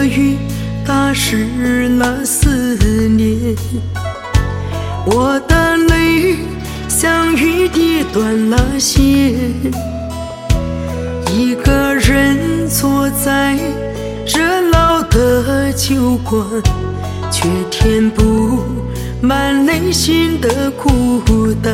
雨打湿了思念，我的泪像雨滴断了线，一个人坐在热闹的酒馆，却填不满内心的孤单。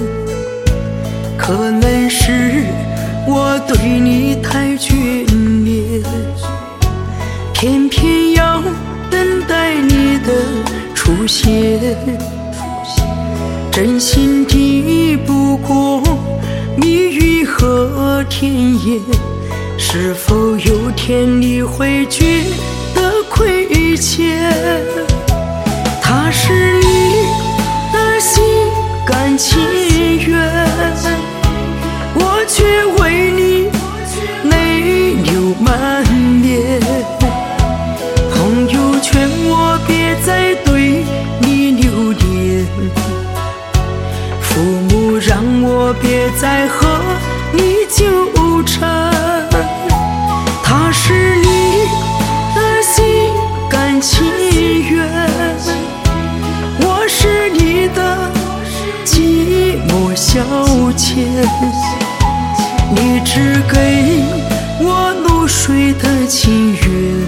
可能是我对你太眷恋，偏偏要等待你的出现。真心抵不过蜜语和甜言，是否有天你会觉得亏欠？他是你的心甘情愿，我却为你泪流满面。朋友劝我别再对你留恋，父母让我别再和你纠缠。他是你的心甘情愿，我是你的寂寞消遣。你只给我露水的情缘，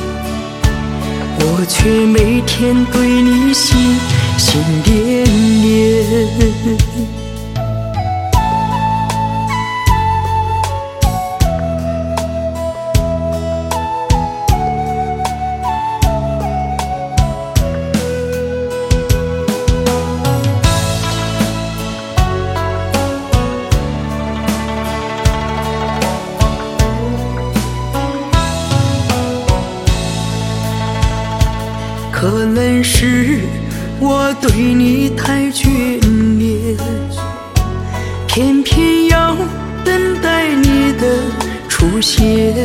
我却每天对你心连连。可能是我对你太眷恋，偏偏要等待你的出现。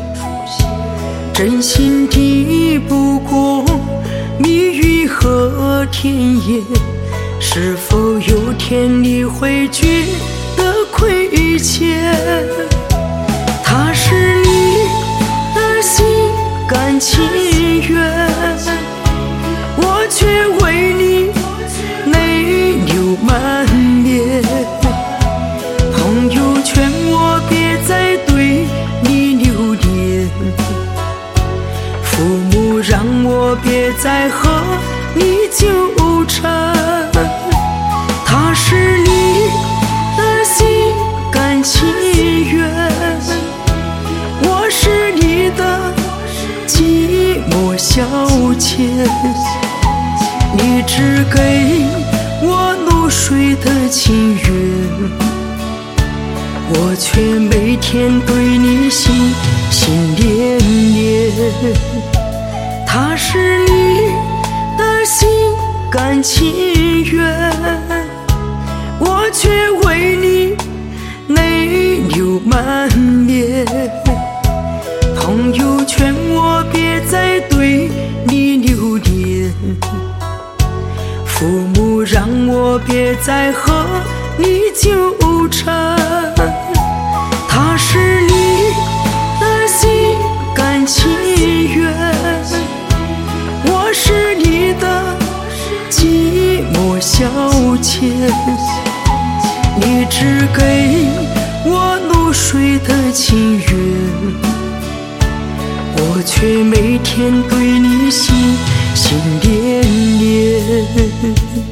真心抵不过蜜语和甜言，是否有天你会觉得亏欠？他是你的心甘情愿，我却为你泪流满面。朋友劝我别再对你留恋，父母让我别再和你纠缠。他是你的心甘情愿，我是你的寂寞消遣。你只给我露水的情缘，我却每天对你心连连。他是你的心甘情愿，我却为你泪流满面。朋友劝我别再对你留恋，父母让我别再和你纠缠。他是你的心甘情愿，我是你的寂寞消遣。你只给我露水的情缘，我却每天对你心连连。